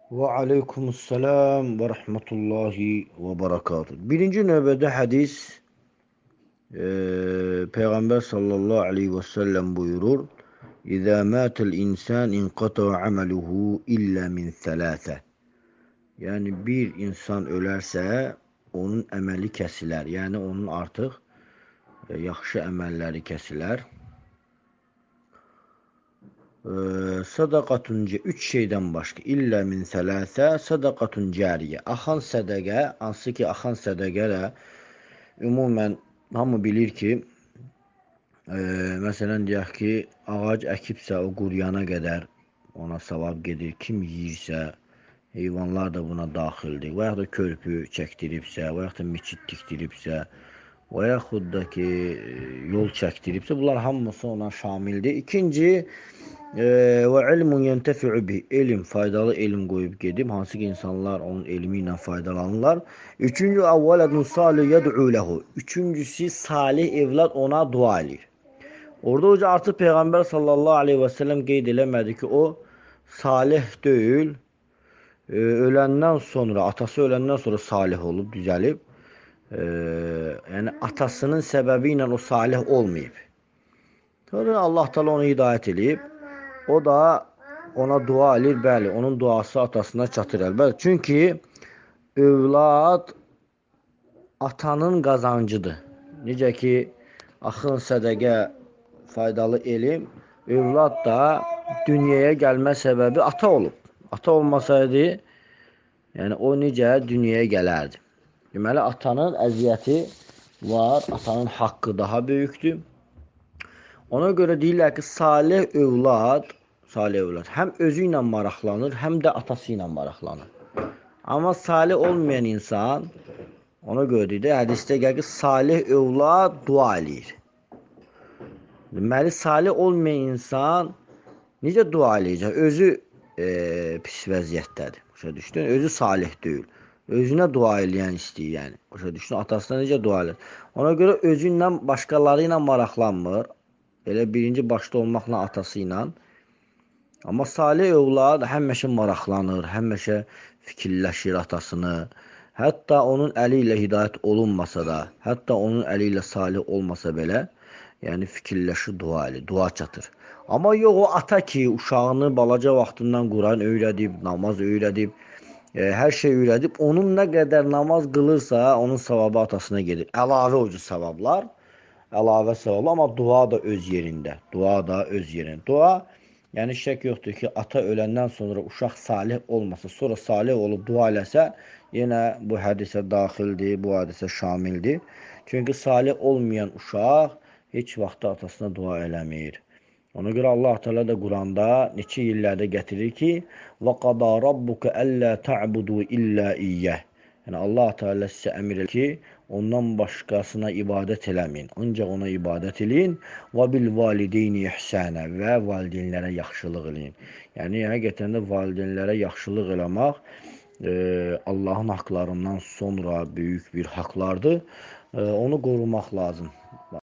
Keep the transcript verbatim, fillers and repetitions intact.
Və aleykumussalam və rəhmətullahi və barakatuhu. Birinci növbədə hədis e, Peyğəmbər sallallahu aleyhi və səlləm buyurur: İzə mətəl insan inqata əməluhu illə min thələthə. Yəni bir insan ölərsə, onun əməli kəsilər. Yəni onun artıq e, yaxşı əməlləri kəsilər. Sadaqatun üç şeydən başqa illə min sələsə sadaqatun cariyə. Axan sədəqə, hansı ki axan sədəqə də ümumən hamı bilir ki, e, məsələn deyək ki, ağac əkibsə o quruyana qədər ona savab gedir. Kim yiyirsə, heyvanlar da buna daxildir. Və yaxud da körpü çəkdiribsə, və yaxud da miçid tikdiribsə, və yaxud da ki yol çəkdiribsə, bunlar hamısı ona şamildir. İkinci, və ilmun yentəfi'u bi, elm, faydalı elm qoyub gedib, hansı ki insanlar onun elmi ilə faydalanırlar. Üçüncü, əvvələdun salih yəd'u ləhu, üçüncüsü salih evlad ona dua edir. Orada hoca artıq Peyğəmbər sallallahu aleyhi və səlləm qeyd eləmədi ki, o salih deyil, öləndən sonra, atası öləndən sonra salih olub, düzəlib. E, yəni atasının səbəbi ilə o salih olmayıb. Sonra Allah Teala onu hidayət edib. O da ona dua edir, bəli, onun duası atasına çatır əlbəttə. Çünki övlad atanın qazancıdır. Necə ki, axın sədəqə, faydalı elm, övlad da dünyaya gəlmə səbəbi ata olub. Ata olmasaydı, yəni o necə dünyaya gələrdi. Deməli, atanın əziyyəti var, atanın haqqı daha böyükdür. Ona görə deyirlər ki, salih övlad, salih övlad həm özü ilə maraqlanır, həm də atası ilə maraqlanır. Amma salih olmayan insan, ona görə deyir, hədisdə gəlir ki, salih övlad dua eləyir. Deməli, salih olmayan insan necə dua eləyəcək? Özü e, pis vəziyyətdədir. Başa düşdün? Özü salih deyil. Özünə dua eləyən istəyir, yəni. Başa düşdün? Atasına necə dua eləyir? Ona görə özü ilə, başqaları ilə maraqlanmır. Elə birinci başda olmaqla atası ilə. Amma salih övlad həmişə maraqlanır, həmişə fikirləşir atasını. Hətta onun əli ilə hidayət olunmasa da, hətta onun əli ilə salih olmasa belə, yəni fikirləşir, dua eləyir, dua çatır. Amma yox o ata ki, uşağını balaca vaxtından Quran öyrədib, namaz öyrədib, e, hər şey öyrədib, onun nə qədər namaz qılırsa, onun savabı atasına gedir. Əlavə ucu savablar, əlavə savablar, amma dua da öz yerində. Dua da öz yerində. Dua, yəni şək yoxdur ki, ata öləndən sonra uşaq salih olmasa, sonra salih olub dua eləsə, yenə bu hədisə daxildir, bu hədisə şamildir. Çünki salih olmayan uşaq heç vaxt atasına dua eləmir. Ona görə Allah Teala da Quranda neçə illərdə gətirir ki, وَقَضَى رَبُّكَ أَلَّا تَعْبُدُوا إِلَّا إِيَّهِ. Yəni Allah Teala sizə əmr edir ki, ondan başqasına ibadət eləməyin, ancaq ona ibadət eləyin. وَبِالْوَالِدَيْنِ إِحْسَانًا və valideynlərə yaxşılıq eləyin. Yəni həqiqətən də valideynlərə yaxşılıq eləmək e, Allahın haqlarından sonra böyük bir haqlardır. E, onu qorumaq lazım.